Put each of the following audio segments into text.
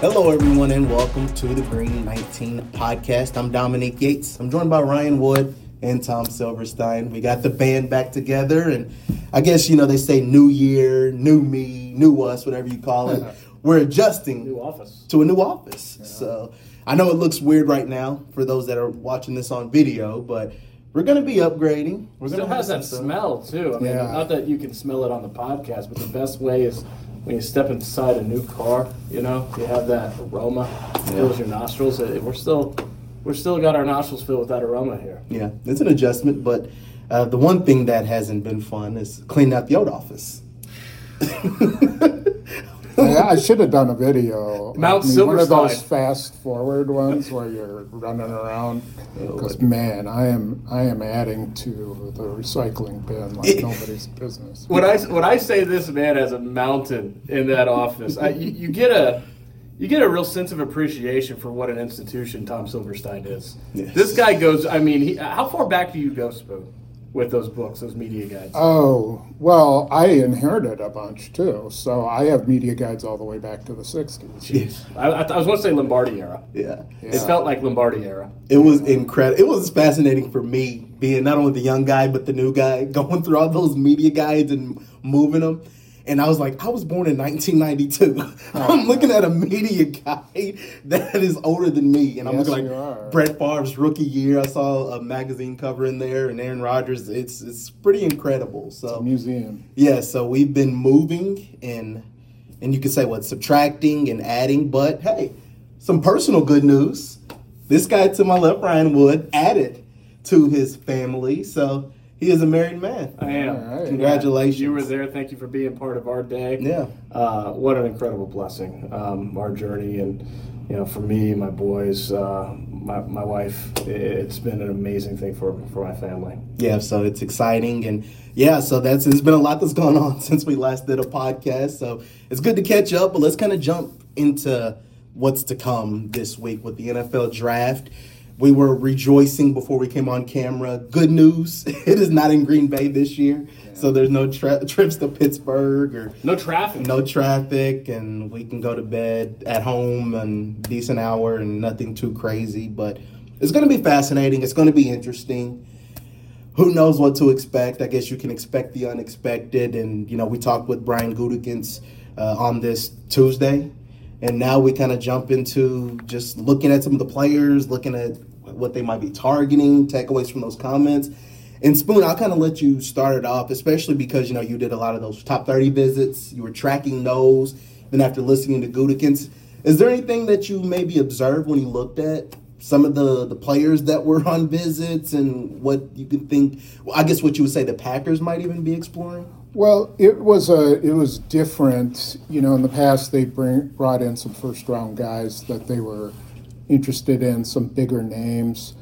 Hello, everyone, and welcome to the Green 19 podcast. I'm Dominique Yates. I'm joined by Ryan Wood and Tom Silverstein. We got the band back together, and I guess, they say new year, new me, new us, whatever you call it. We're adjusting to a new office. Yeah. So I know it looks weird right now for those that are watching this on video, but we're going to be upgrading. It still has that smell, too. I mean, not that you can smell it on the podcast, but the best way is when you step inside a new car, you have that aroma, fills your nostrils. We're still got our nostrils filled with that aroma here. Yeah, it's an adjustment, but the one thing that hasn't been fun is cleaning out the old office. Yeah, I should have done a video. Mount Silverstein. One of those fast forward ones where you're running around. Because man, I am adding to the recycling bin like nobody's business. When I say this man has a mountain in that office, you get a real sense of appreciation for what an institution Tom Silverstein is. Yes. This guy goes. I mean, how far back do you go, Spoon? With those books, those media guides? Oh, well, I inherited a bunch, too. So I have media guides all the way back to the 60s. Jeez. I was going to say Lombardi era. Yeah. It felt like Lombardi era. It was incredible. It was fascinating for me, being not only the young guy, but the new guy, going through all those media guides and moving them. And I was like, I was born in 1992. I'm looking at a media guide that is older than me. And I'm looking like Brett Favre's rookie year. I saw a magazine cover in there and Aaron Rodgers. It's pretty incredible. So it's a museum. Yeah, so we've been moving and you could say subtracting and adding. But hey, some personal good news. This guy to my left, Ryan Wood, added to his family. So he is a married man. I am. Right. Congratulations. You were there. Thank you for being part of our day. Yeah. What an incredible blessing. Our journey, and for me, my boys, my wife. It's been an amazing thing for my family. Yeah. So it's exciting, and so there's been a lot that's gone on since we last did a podcast. So it's good to catch up, but let's kind of jump into what's to come this week with the NFL draft. We were rejoicing before we came on camera. Good news, it is not in Green Bay this year, so there's no trips to Pittsburgh or no traffic, and we can go to bed at home in a decent hour and nothing too crazy. But it's going to be fascinating. It's going to be interesting. Who knows what to expect? I guess you can expect the unexpected. And we talked with Brian Gutekunst on this Tuesday. And now we kind of jump into just looking at some of the players, looking at what they might be targeting, takeaways from those comments. And Spoon, I'll kind of let you start it off, especially because, you did a lot of those top 30 visits. You were tracking those. Then after listening to Gutekunst, is there anything that you maybe observed when you looked at some of the players that were on visits and what you can think, I guess what you would say the Packers might even be exploring? Well, it was different. In the past they brought in some first-round guys that they were interested in, some bigger names.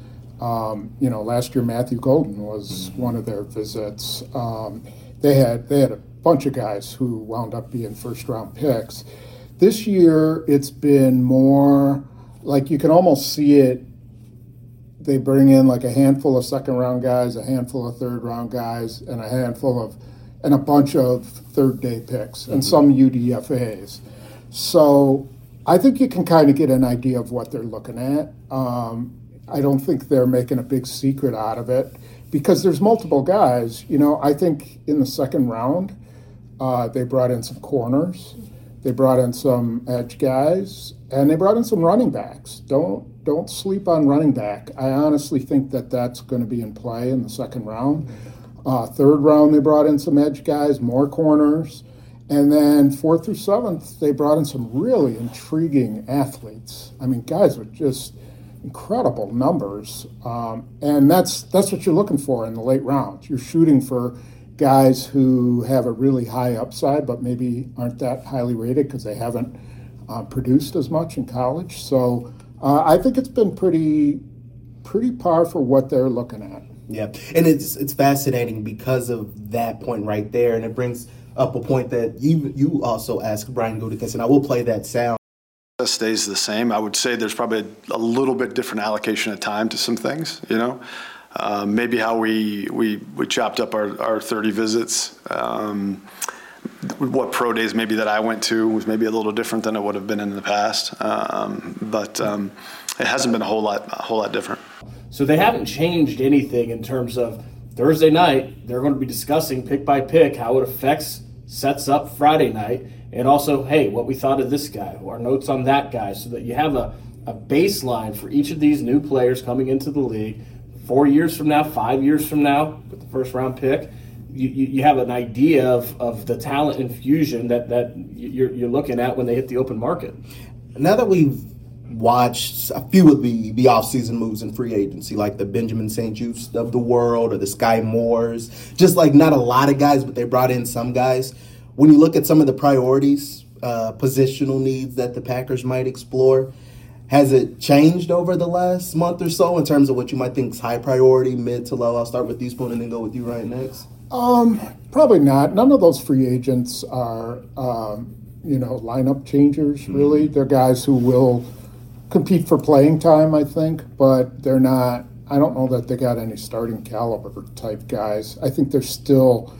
Last year Matthew Golden was one of their visits. They had a bunch of guys who wound up being first-round picks. This year it's been more like you can almost see it. They bring in like a handful of second-round guys, a handful of third-round guys, and a bunch of third-day picks and some UDFAs. So I think you can kind of get an idea of what they're looking at. I don't think they're making a big secret out of it because there's multiple guys. I think in the second round, they brought in some corners, they brought in some edge guys, and they brought in some running backs. Don't sleep on running back. I honestly think that that's going to be in play in the second round. Third round, they brought in some edge guys, more corners. And then 4th through 7th, they brought in some really intriguing athletes. I mean, guys with just incredible numbers. And that's what you're looking for in the late rounds. You're shooting for guys who have a really high upside, but maybe aren't that highly rated because they haven't produced as much in college. So I think it's been pretty par for what they're looking at. Yeah, and it's fascinating because of that point right there, and it brings up a point that you also asked Brian Gutekunst, and I will play that sound. Stays the same. I would say there's probably a little bit different allocation of time to some things, Maybe how we chopped up our 30 visits. what pro days maybe that I went to was maybe a little different than it would have been in the past. But it hasn't been a whole lot different. So they haven't changed anything in terms of Thursday night. They're going to be discussing pick by pick how it sets up Friday night, and also, hey, what we thought of this guy, our notes on that guy, so that you have a baseline for each of these new players coming into the league 4 years from now, 5 years from now, with the first round pick. You have an idea of the talent infusion that you're looking at when they hit the open market. Now that we've watched a few of the offseason moves in free agency, like the Benjamin St-Juste of the world or the Sky Moores, just like not a lot of guys, but they brought in some guys. When you look at some of the priorities, positional needs that the Packers might explore, has it changed over the last month or so in terms of what you might think is high priority, mid to low? I'll start with you, Spoon, and then go with you right next. Probably not. None of those free agents are, lineup changers, really. They're guys who will compete for playing time, I think, but they're not. I don't know that they got any starting caliber type guys. I think there's still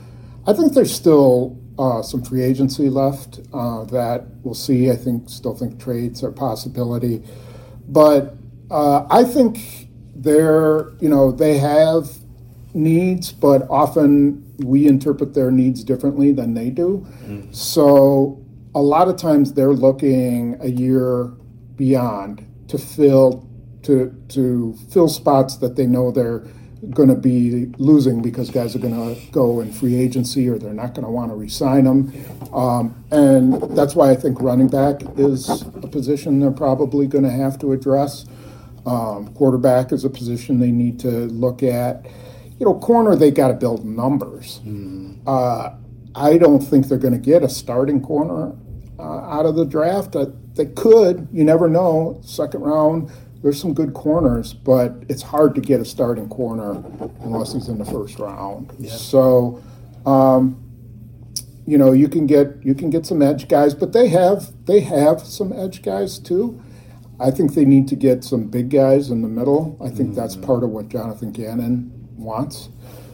some free agency left that we'll see. Still think trades are a possibility, but I think they have needs, but often we interpret their needs differently than they do. So a lot of times they're looking a year beyond to fill spots that they know they're going to be losing because guys are going to go in free agency or they're not going to want to re-sign them. And that's why I think running back is a position they're probably going to have to address. Quarterback is a position they need to look at. Corner, they got to build numbers. I don't think they're going to get a starting corner out of the draft. They could. You never know. Second round, there's some good corners, but it's hard to get a starting corner unless he's in the first round. Yeah. So, you can get some edge guys, but they have some edge guys too. I think they need to get some big guys in the middle. I think that's part of what Jonathan Gannon wants.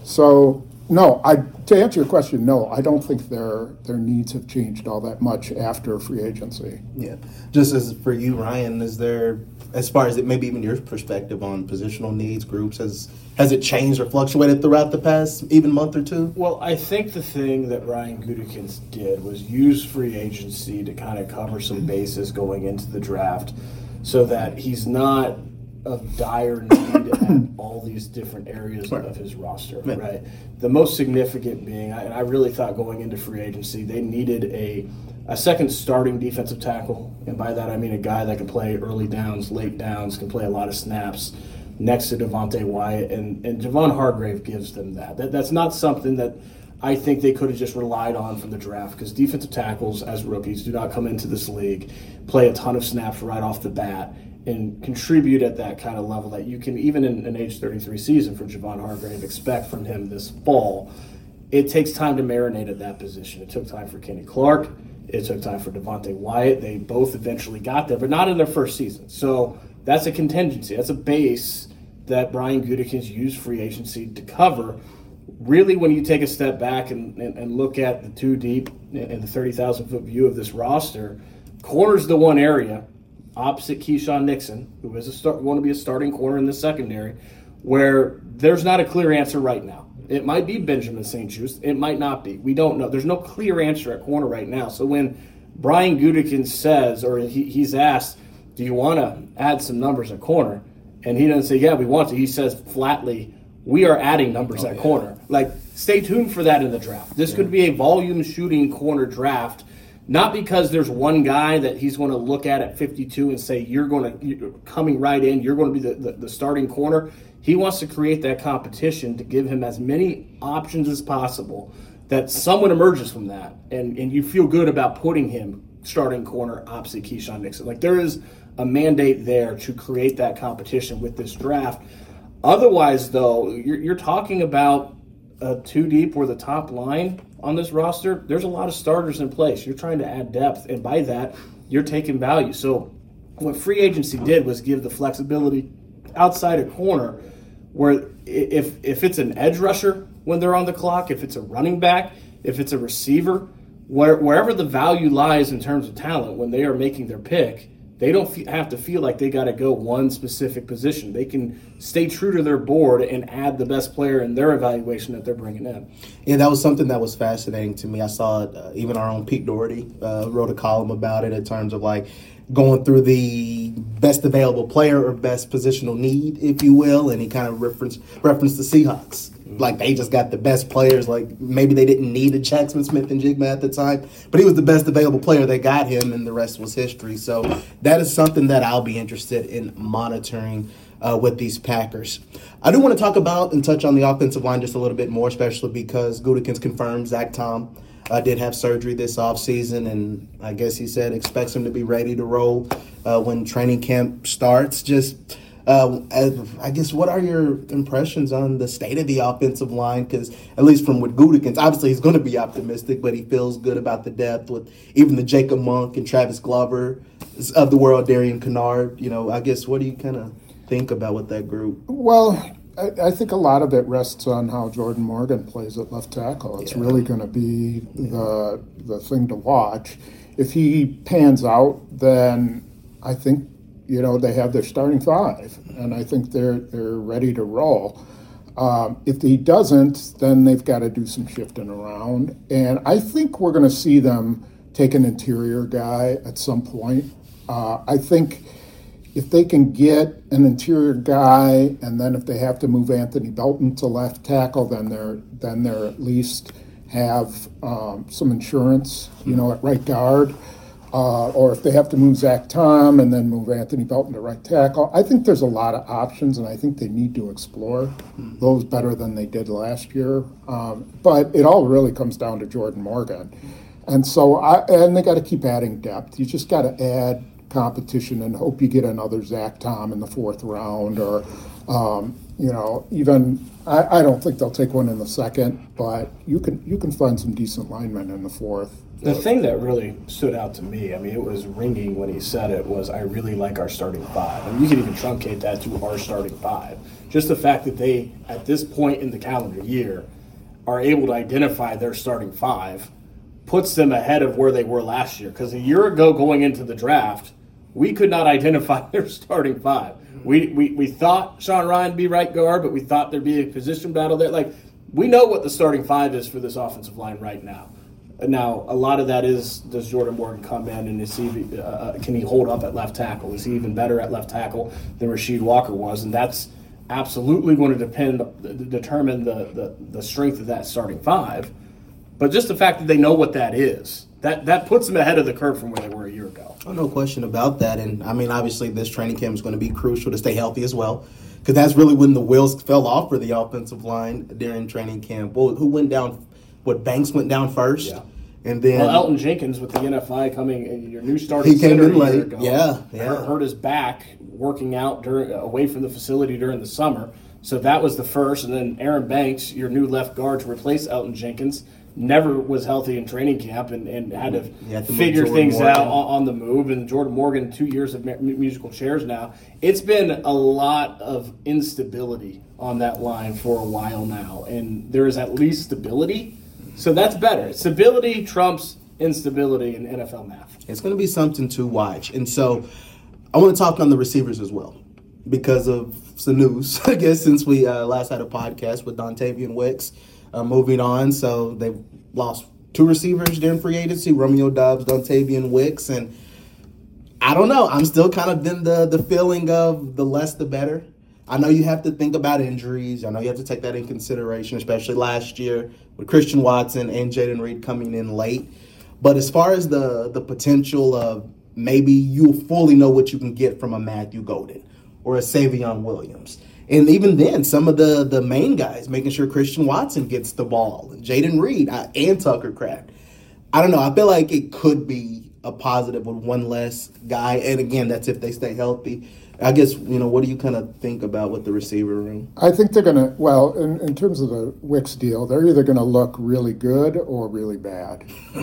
So, no, to answer your question, no, I don't think their needs have changed all that much after free agency. Yeah. Just as for you, Ryan, is there, as far as maybe even your perspective on positional needs, groups, has it changed or fluctuated throughout the past even month or two? Well, I think the thing that Brian Gutekunst did was use free agency to kind of cover some bases going into the draft so that he's not of dire need at all these different areas of his roster, right? The most significant being, I really thought going into free agency, they needed a second starting defensive tackle, and by that I mean a guy that can play early downs, late downs, can play a lot of snaps next to Devontae Wyatt, and Javon Hargrave gives them that. That's not something that I think they could have just relied on from the draft, because defensive tackles as rookies do not come into this league, play a ton of snaps right off the bat, and contribute at that kind of level that you can, even in an age 33 season for Javon Hargrave, expect from him this fall. It takes time to marinate at that position. It took time for Kenny Clark. It took time for Devontae Wyatt. They both eventually got there, but not in their first season. So that's a contingency. That's a base that Brian Gutekunst used free agency to cover. Really, when you take a step back and look at the two deep and the 30,000-foot view of this roster, corner's the one area opposite Keyshawn Nixon, who is going to be a starting corner in the secondary, where there's not a clear answer right now. It might be Benjamin St-Juste. It might not be. We don't know. There's no clear answer at corner right now. So when Brian Gutekunst says, or he's asked, do you want to add some numbers at corner? And he doesn't say, yeah, we want to. He says flatly, we are adding numbers at corner. Like, stay tuned for that in the draft. This could be a volume shooting corner draft. Not because there's one guy that he's going to look at 52 and say, you're coming right in, you're going to be the starting corner. He wants to create that competition to give him as many options as possible, that someone emerges from that, and you feel good about putting him starting corner opposite Keyshawn Nixon. Like, there is a mandate there to create that competition with this draft. Otherwise, though, you're talking about two deep or the top line on this roster. There's a lot of starters in place. You're trying to add depth, and by that, you're taking value. So what free agency did was give the flexibility outside a corner where if it's an edge rusher when they're on the clock, if it's a running back, if it's a receiver, wherever the value lies in terms of talent, when they are making their pick, they don't have to feel like they got to go one specific position. They can stay true to their board and add the best player in their evaluation that they're bringing in. Yeah, that was something that was fascinating to me. I saw it, even our own Pete Doherty wrote a column about it in terms of like going through the best available player or best positional need, if you will, and he kind of referenced the Seahawks. Like, they just got the best players. Like, maybe they didn't need a Jackson Smith and Jigma at the time, but he was the best available player. They got him, and the rest was history. So that is something that I'll be interested in monitoring with these Packers. I do want to talk about and touch on the offensive line just a little bit more, especially because Gutekunst confirmed Zach Tom did have surgery this offseason, and I guess he said expects him to be ready to roll when training camp starts. I guess, what are your impressions on the state of the offensive line? Because at least from what Gutekunst, obviously he's going to be optimistic, but he feels good about the depth with even the Jacob Monk and Travis Glover of the world, Darian Kennard. I guess, what do you kind of think about with that group? Well, I think a lot of it rests on how Jordan Morgan plays at left tackle. It's really going to be the thing to watch. If he pans out, then I think they have their starting five, and I think they're ready to roll. If he doesn't, then they've got to do some shifting around, and I think we're going to see them take an interior guy at some point. I think if they can get an interior guy, and then if they have to move Anthony Belton to left tackle, then they're at least have some insurance, at right guard. Or if they have to move Zach Tom and then move Anthony Belton to right tackle. I think there's a lot of options, and I think they need to explore those better than they did last year. But it all really comes down to Jordan Morgan. And so they got to keep adding depth. You just got to add competition and hope you get another Zach Tom in the fourth round, or even I don't think they'll take one in the second, but you can find some decent linemen in the fourth. The thing that really stood out to me, it was ringing when he said it, was I really like our starting five. And you can even truncate that to our starting five. Just the fact that they, at this point in the calendar year, are able to identify their starting five puts them ahead of where they were last year. Because a year ago, going into the draft, we could not identify their starting five. We thought Sean Ryan would be right guard, but we thought there'd be a position battle there. Like, we know what the starting five is for this offensive line right now. Now, a lot of that is, does Jordan Morgan come in and can he hold up at left tackle? Is he even better at left tackle than Rasheed Walker was? And that's absolutely going to determine the strength of that starting five. But just the fact that they know what that is, that puts them ahead of the curve from where they were a year ago. Oh, no question about that. And, obviously this training camp is going to be crucial to stay healthy as well, because that's really when the wheels fell off for the offensive line during training camp. Well, who went down? Banks went down first? Yeah. And then Elton Jenkins with the NFI coming, your new starting he came center in late. Year ago, Yeah. Hurt his back working out away from the facility during the summer. So that was the first. And then Aaron Banks, your new left guard to replace Elton Jenkins, never was healthy in training camp and had to figure things out on the move. And Jordan Morgan, 2 years of musical chairs now. It's been a lot of instability on that line for a while now. And there is at least stability. So that's better. Stability trumps instability in NFL math. It's going to be something to watch. And so I want to talk on the receivers as well because of some news, I guess, since we last had a podcast with Dontavian Wicks moving on. So they've lost two receivers during free agency, Romeo Doubs, Dontavian Wicks. And I don't know. I'm still kind of in the feeling of the less the better. I know you have to think about injuries. I know you have to take that in consideration, especially last year with Christian Watson and Jayden Reed coming in late. But as far as the potential of maybe you'll fully know what you can get from a Matthew Golden or a Savion Williams. And even then, some of the main guys, making sure Christian Watson gets the ball, and Jayden Reed and Tucker Kraft. I don't know. I feel like it could be a positive with one less guy. And again, that's if they stay healthy. I guess, what do you kind of think about with the receiver room? I think they're going to, in terms of the Wicks deal, they're either going to look really good or really bad.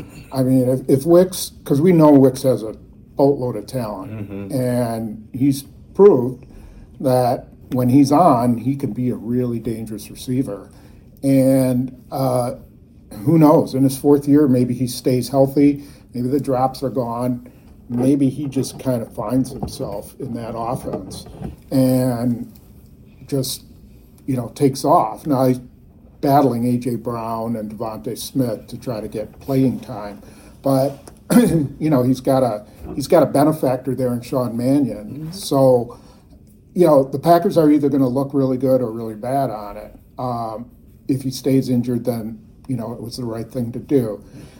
If Wicks, because we know Wicks has a boatload of talent, and he's proved that when he's on, he can be a really dangerous receiver. And who knows? In his 4th year, maybe he stays healthy. Maybe the drops are gone. Maybe he just kind of finds himself in that offense and just, takes off. Now he's battling A.J. Brown and Devontae Smith to try to get playing time. But, he's got a benefactor there in Sean Mannion. Mm-hmm. So, the Packers are either going to look really good or really bad on it. If he stays injured, then, it was the right thing to do.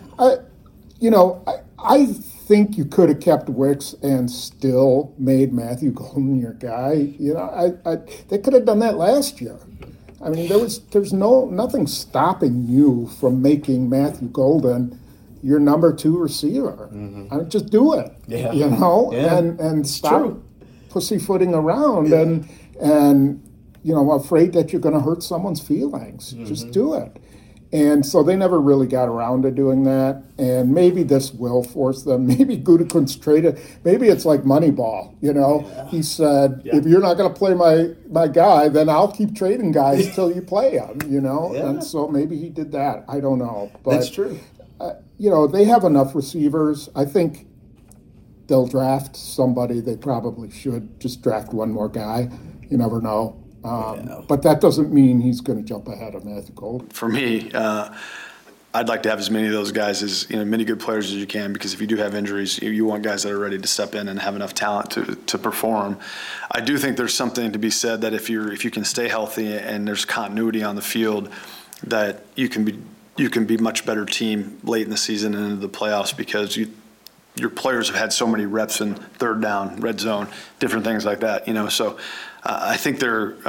I think you could have kept Wicks and still made Matthew Golden your guy. They could have done that last year. I mean, there's nothing stopping you from making Matthew Golden your number 2 receiver. Mm-hmm. I mean, just do it. Yeah. And stop pussyfooting around and afraid that you're going to hurt someone's feelings. Mm-hmm. Just do it. And so they never really got around to doing that. And maybe this will force them. Maybe Gutekunst traded. Maybe it's like Moneyball, Yeah. He said, if you're not going to play my guy, then I'll keep trading guys till you play him, Yeah. And so maybe he did that. I don't know. But, that's true. They have enough receivers. I think they'll draft somebody. They probably should just draft one more guy. You never know. But that doesn't mean he's going to jump ahead of Matthew Golden. For me, I'd like to have as many of those guys as many good players as you can, because if you do have injuries, you want guys that are ready to step in and have enough talent to perform. I do think there's something to be said that if you can stay healthy and there's continuity on the field, that you can be much better team late in the season and into the playoffs, because your players have had so many reps in third down, red zone, different things like that. So I think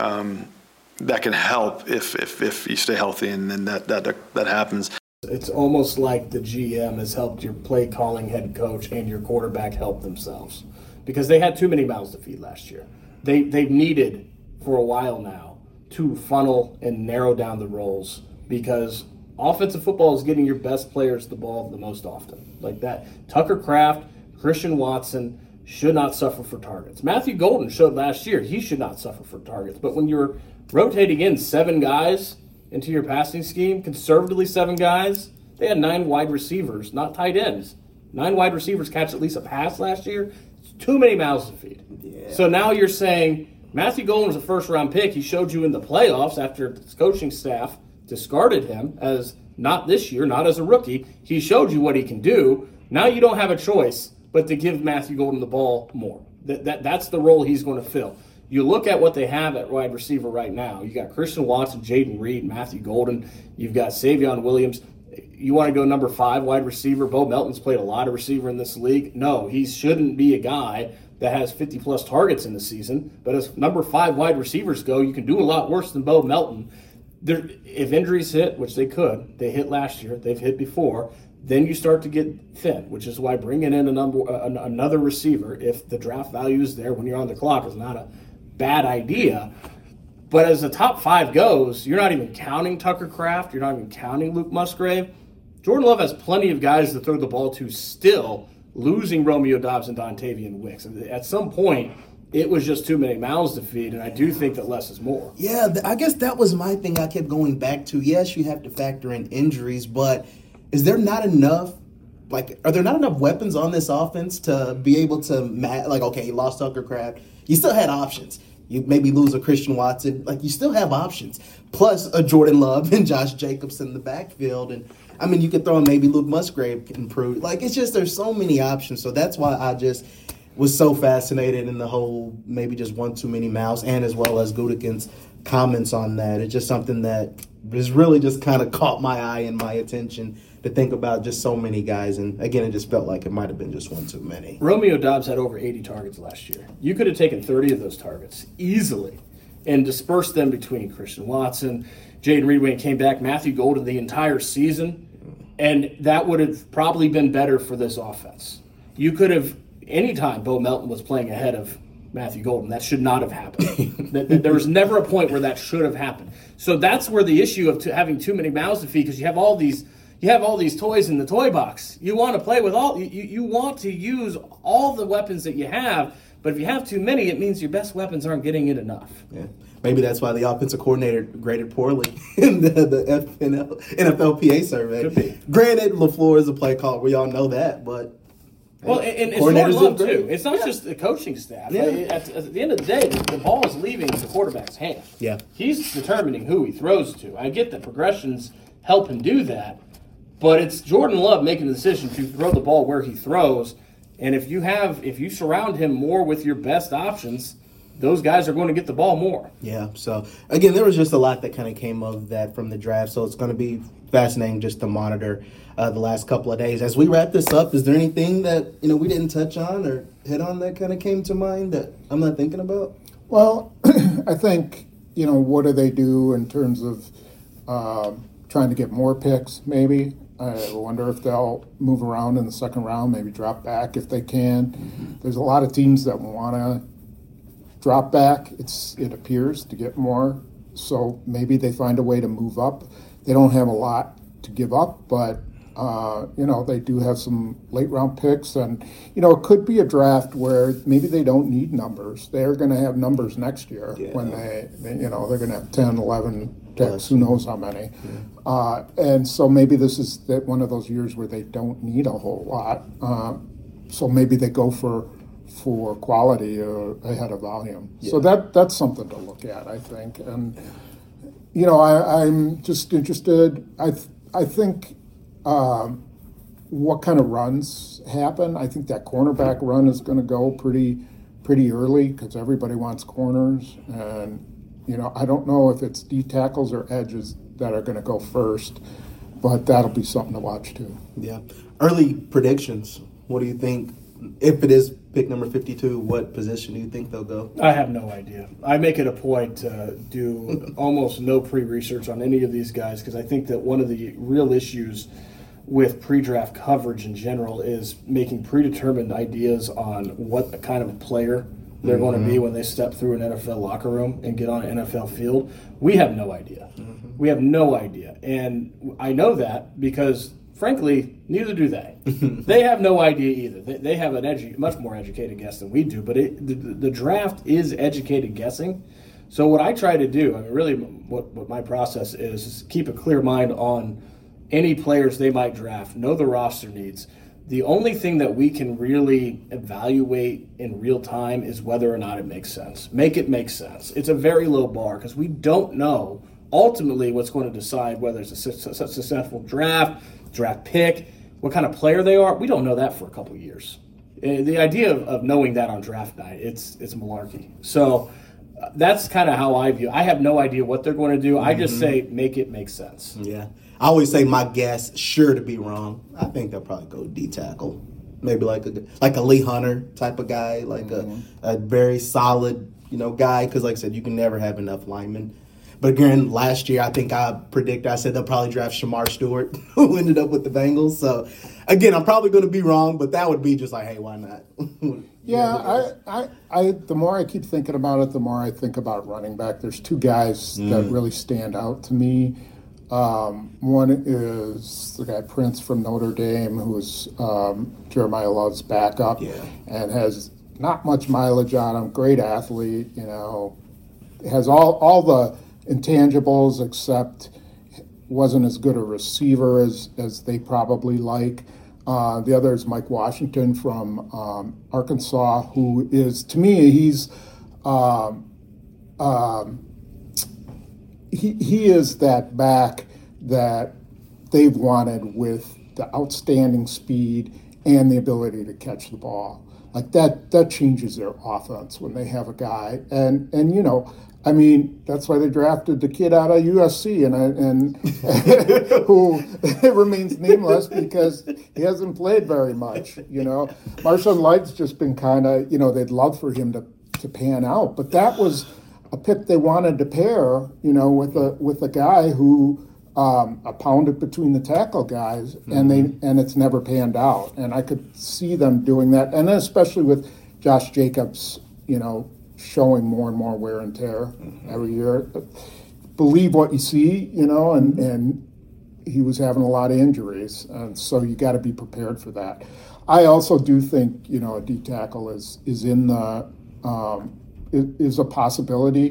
that can help if you stay healthy, and then that happens. It's almost like the GM has helped your play calling head coach and your quarterback help themselves, because they had too many mouths to feed last year. They've needed for a while now to funnel and narrow down the roles, because offensive football is getting your best players the ball the most often. Like that. Tucker Kraft, Christian Watson should not suffer for targets. Matthew Golden showed last year he should not suffer for targets. But when you're rotating in 7 guys into your passing scheme, conservatively 7 guys, they had 9 wide receivers, not tight ends. 9 wide receivers catch at least a pass last year. It's too many mouths to feed. Yeah. So now you're saying Matthew Golden was a first-round pick. He showed you in the playoffs after his coaching staff discarded him as not this year, not as a rookie. He showed you what he can do. Now you don't have a choice but to give Matthew Golden the ball more. That's the role he's going to fill. You look at what they have at wide receiver right now. You got Christian Watson, Jaden Reed, Matthew Golden. You've got Savion Williams. You want to go number 5 wide receiver? Bo Melton's played a lot of receiver in this league. No, he shouldn't be a guy that has 50-plus targets in the season. But as number 5 wide receivers go, you can do a lot worse than Bo Melton. If injuries hit, which they could, they hit last year, they've hit before, then you start to get thin, which is why bringing in another receiver, if the draft value is there when you're on the clock, is not a bad idea. But as the top 5 goes, you're not even counting Tucker Kraft, you're not even counting Luke Musgrave. Jordan Love has plenty of guys to throw the ball to still, losing Romeo Doubs and Dontavian Wicks. At some point, it was just too many mouths to feed, and I do think that less is more. Yeah, I guess that was my thing I kept going back to. Yes, you have to factor in injuries, but is there not enough, are there not enough weapons on this offense to be able to, okay, you lost Tucker Kraft. You still had options. You maybe lose a Christian Watson. You still have options. Plus a Jordan Love and Josh Jacobs in the backfield. And, you could throw in maybe Luke Musgrave improved. It's just there's so many options. So that's why I just was so fascinated in the whole maybe just one too many mouths, and as well as Gutekunst's comments on that. It's just something that has really just kind of caught my eye and my attention to think about just so many guys. And again, it just felt like it might have been just one too many. Romeo Doubs had over 80 targets last year. You could have taken 30 of those targets easily and dispersed them between Christian Watson, Jaden Reed when he came back, Matthew Golden the entire season, and that would have probably been better for this offense. You could have, anytime Bo Melton was playing ahead of Matthew Golden, that should not have happened. There was never a point where that should have happened. So that's where the issue of having too many mouths to feed, because you have all these toys in the toy box. You want to play with all. You want to use all the weapons that you have, but if you have too many, it means your best weapons aren't getting it enough. Yeah. Maybe that's why the offensive coordinator graded poorly in the NFLPA survey. Could be. Granted, LaFleur is a play caller. We all know that, but well, and it's coordinators Jordan Love look great. too. It's not just the coaching staff. Yeah. At the end of the day, the ball is leaving the quarterback's hand. Yeah. He's determining who he throws to. I get that progressions help him do that, but it's Jordan Love making the decision to throw the ball where he throws. And if you surround him more with your best options, those guys are going to get the ball more. Yeah, so again, there was just a lot that kind of came of that from the draft, so it's going to be fascinating just to monitor the last couple of days. As we wrap this up, is there anything that we didn't touch on or hit on that kind of came to mind that I'm not thinking about? Well, I think, what do they do in terms of trying to get more picks, maybe? I wonder if they'll move around in the second round, maybe drop back if they can. Mm-hmm. There's a lot of teams that want to drop back, it appears, to get more. So maybe they find a way to move up. They don't have a lot to give up, but they do have some late round picks, and it could be a draft where maybe they don't need numbers. They're going to have numbers next year when they're going to have 10, 11 picks, who knows how many. Yeah. And so maybe this is one of those years where they don't need a whole lot. So maybe they go for quality ahead of volume. Yeah. So that's something to look at, I think. And I'm just interested. I think what kind of runs happen. I think that cornerback run is going to go pretty early because everybody wants corners. And I don't know if it's D tackles or edges that are going to go first, but that'll be something to watch too. Yeah. Early predictions. What do you think? If it is pick number 52, what position do you think they'll go? I have no idea. I make it a point to do almost no pre-research on any of these guys because I think that one of the real issues with pre-draft coverage in general is making predetermined ideas on what kind of a player they're going to be when they step through an NFL locker room and get on an NFL field. We have no idea. Mm-hmm. We have no idea. And I know that because frankly, neither do they. They have no idea either. They have much more educated guess than we do, but the draft is educated guessing. So what I try to do, really what my process is keep a clear mind on any players they might draft, know the roster needs. The only thing that we can really evaluate in real time is whether or not it makes sense. Make it make sense. It's a very low bar because we don't know ultimately what's going to decide whether it's a successful draft pick, what kind of player they are. We don't know that for a couple of years. The idea of knowing that on draft night, it's malarkey. So that's kind of how I view it. I have no idea what they're going to do. I just say make it make sense. Yeah. I always say my guess, sure to be wrong. I think they'll probably go D tackle. Maybe like a Lee Hunter type of guy, like a very solid, guy. Because like I said, you can never have enough linemen. But again, last year, I said they'll probably draft Shamar Stewart, who ended up with the Bengals. So, again, I'm probably going to be wrong, but that would be just like, hey, why not? Yeah, I the more I keep thinking about it, the more I think about running back. There's two guys that really stand out to me. One is the guy Prince from Notre Dame, who's Jeremiah Love's backup, and has not much mileage on him. Great athlete, has all the intangibles, except wasn't as good a receiver as they probably like. The other is Mike Washington from Arkansas, who is, to me, he is that back that they've wanted with the outstanding speed and the ability to catch the ball. Like that changes their offense when they have a guy, and that's why they drafted the kid out of USC and who remains nameless because he hasn't played very much. Marshawn Light's just been kind of they'd love for him to pan out, but that was a pick they wanted to pair with a guy who pounded between the tackle guys, and it's never panned out. And I could see them doing that, and then especially with Josh Jacobs, showing more and more wear and tear every year. Believe what you see, and he was having a lot of injuries, and so you got to be prepared for that. I also do think a D tackle is in the is a possibility.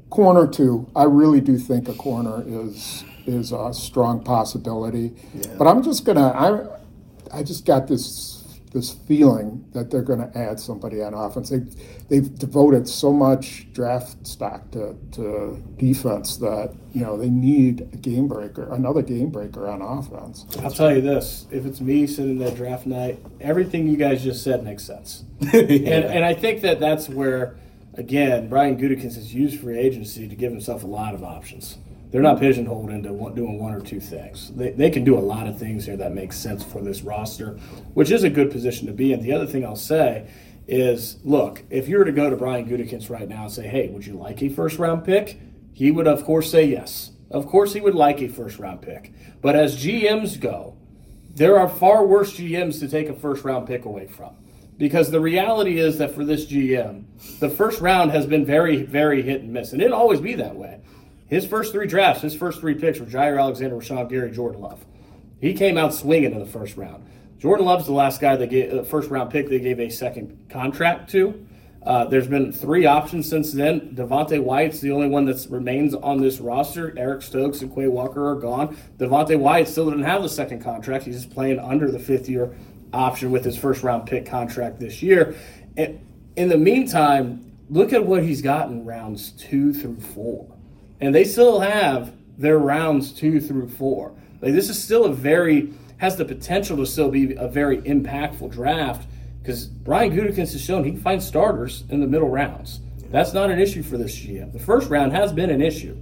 corner too. I really do think a corner is a strong possibility. Yeah. But I'm just gonna. I just got this feeling that they're going to add somebody on offense. They've devoted so much draft stock to defense that they need another game breaker on offense. I'll tell you this: if it's me sitting there draft night, everything you guys just said makes sense. Yeah. And I think that's where, again, Brian Gutekunst has used free agency to give himself a lot of options. They're not pigeonholed into doing one or two things. They can do a lot of things here that make sense for this roster, which is a good position to be in. The other thing I'll say is, look, if you were to go to Brian Gutekunst right now and say, hey, would you like a first-round pick? He would, of course, say yes. Of course he would like a first-round pick. But as GMs go, there are far worse GMs to take a first-round pick away from. Because the reality is that for this GM, the first round has been very, very hit and miss. And it'll always be that way. His first three drafts, his first three picks were Jair Alexander, Rashawn Gary, Jordan Love. He came out swinging in the first round. Jordan Love's the last guy they gave the first round pick they gave a second contract to. There's been three options since then. Devontae Wyatt's the only one that remains on this roster. Eric Stokes and Quay Walker are gone. Devontae Wyatt still didn't have the second contract. He's just playing under the fifth-year option with his first-round pick contract this year. And in the meantime, look at what he's gotten rounds 2 through 4. And they still have their rounds 2 through 4. Like, this is still has the potential to still be a very impactful draft because Brian Gutekunst has shown he can find starters in the middle rounds. That's not an issue for this GM. The first round has been an issue.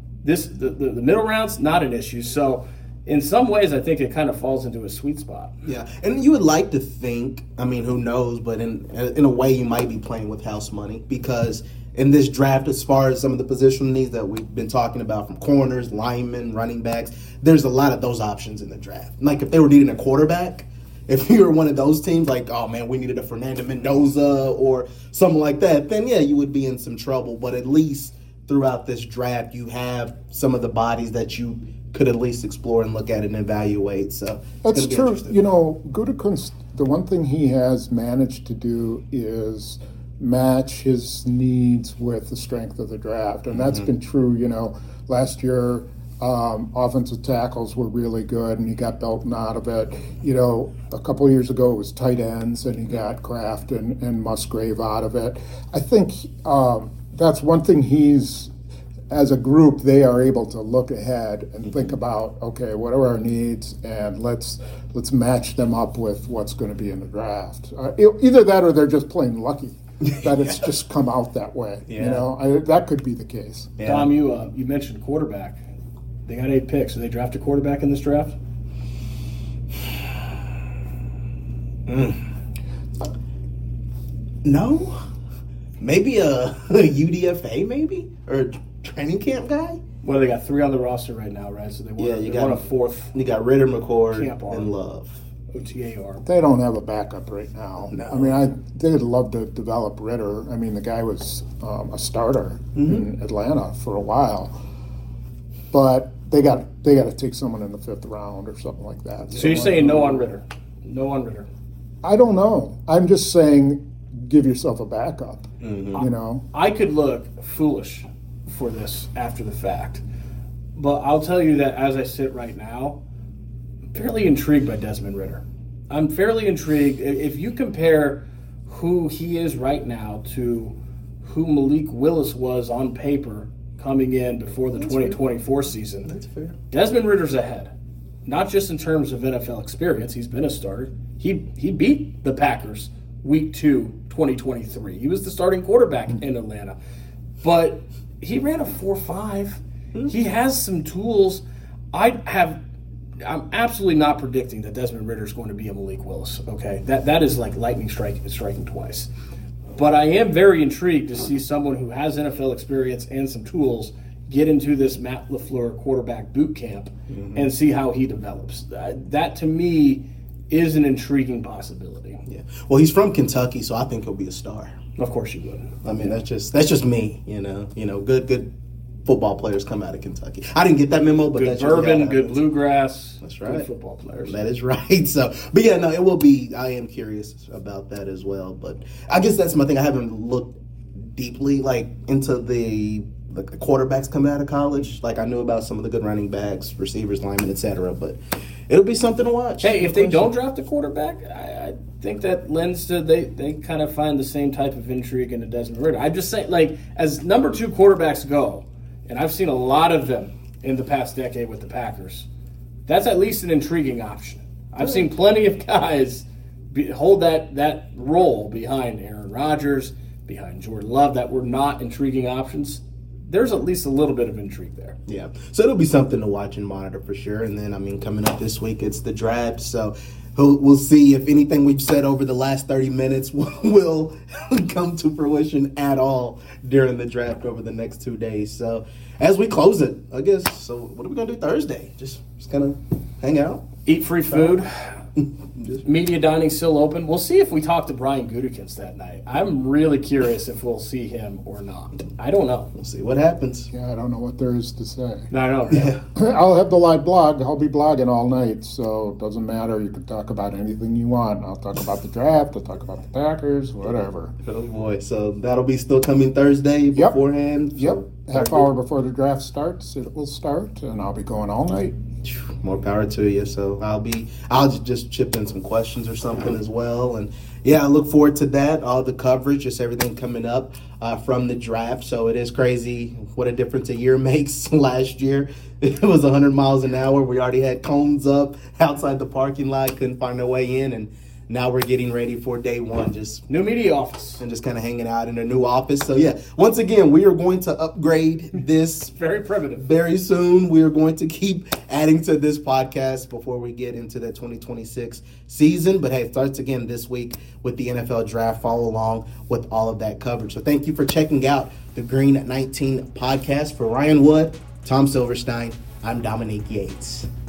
The middle round's not an issue. So in some ways, I think it kind of falls into a sweet spot. Yeah, and you would like to think, I mean, who knows, but in a way you might be playing with house money because in this draft, as far as some of the positional needs that we've been talking about from corners, linemen, running backs, there's a lot of those options in the draft. Like if they were needing a quarterback, if you were one of those teams, like, oh man, we needed a Fernando Mendoza or something like that, then yeah, you would be in some trouble. But at least throughout this draft, you have some of the bodies that you could at least explore and look at and evaluate. So that's true. Gutekunst, the one thing he has managed to do is match his needs with the strength of the draft. And that's been true, last year offensive tackles were really good and he got Belton out of it. A couple of years ago it was tight ends and he got Kraft and Musgrave out of it. I think that's one thing as a group, they are able to look ahead and think about, okay, what are our needs, and let's match them up with what's going to be in the draft. Either that or they're just plain lucky that it's just come out that way. Yeah. That could be the case. Yeah. Tom, you mentioned quarterback. They got 8 picks. Did they draft a quarterback in this draft? No. Maybe a UDFA, maybe? Or a training camp guy? Well, they got 3 on the roster right now, right? So they want a fourth. You got Ritter, McCord, Camp and Love. OTAR. They don't have a backup right now. No. I mean, they'd love to develop Ritter. I mean, the guy was a starter in Atlanta for a while. But they got to take someone in the 5th round or something like that. So you're saying no on Ritter? No on Ritter. I don't know. I'm just saying give yourself a backup. I could look foolish for this after the fact. But I'll tell you that as I sit right now, I'm fairly intrigued by Desmond Ritter. I'm fairly intrigued. If you compare who he is right now to who Malik Willis was on paper coming in before the 2024 season, That's fair. Desmond Ritter's ahead. Not just in terms of NFL experience. He's been a starter. He beat the Packers week 2, 2023. He was the starting quarterback in Atlanta. But he ran a 4.5. He has some tools. I'm absolutely not predicting that Desmond Ritter is going to be a Malik Willis. Okay, that is like lightning striking twice. But I am very intrigued to see someone who has NFL experience and some tools get into this Matt LaFleur quarterback boot camp and see how he develops. That to me is an intriguing possibility. Yeah. Well, he's from Kentucky, so I think he'll be a star. Of course you would. I mean, that's just me. Good football players come out of Kentucky. I didn't get that memo, but good that's bourbon, good bluegrass. That's right. Good football players. That is right. So, but yeah, no, it will be. I am curious about that as well. But I guess that's my thing. I haven't looked deeply into the the quarterbacks coming out of college. Like, I knew about some of the good running backs, receivers, linemen, etc. But it'll be something to watch. Hey, if they don't draft a quarterback, I think that lends to they kind of find the same type of intrigue in a Desmond Ridder. I'm just saying, like, as number 2 quarterbacks go, and I've seen a lot of them in the past decade with the Packers, that's at least an intriguing option. I've seen plenty of guys hold that role behind Aaron Rodgers, behind Jordan Love, that were not intriguing options. There's at least a little bit of intrigue there. Yeah. So it'll be something to watch and monitor for sure. And then, I mean, coming up this week, it's the draft. So we'll see if anything we've said over the last 30 minutes will come to fruition at all during the draft over the next 2 days. So as we close it, I guess, so what are we going to do Thursday? Just kind of hang out? Eat free food. Media dining still open. We'll see if we talk to Brian Gutekunst that night. I'm really curious if we'll see him or not. I don't know. We'll see what happens. Yeah, I don't know what there is to say. I know. Yeah. I'll have the live blog. I'll be blogging all night, so it doesn't matter. You can talk about anything you want. I'll talk about the draft. I'll talk about the Packers, whatever. Oh, boy. So that'll be still coming Thursday beforehand? Yep. Half hour before the draft starts, it will start, and I'll be going all night. More power to you. So I'll just chip in some questions or something as well. And yeah, I look forward to that. All the coverage, just everything coming up from the draft. So it is crazy what a difference a year makes. Last year, it was 100 miles an hour. We already had cones up outside the parking lot, couldn't find our way in. And now we're getting ready for day one. Just new media office. And just kind of hanging out in a new office. So yeah, once again, we are going to upgrade this very primitive. Very soon. We are going to keep adding to this podcast before we get into the 2026 season. But hey, it starts again this week with the NFL draft. Follow along with all of that coverage. So thank you for checking out the Green 19 podcast. For Ryan Wood, Tom Silverstein, I'm Dominique Yates.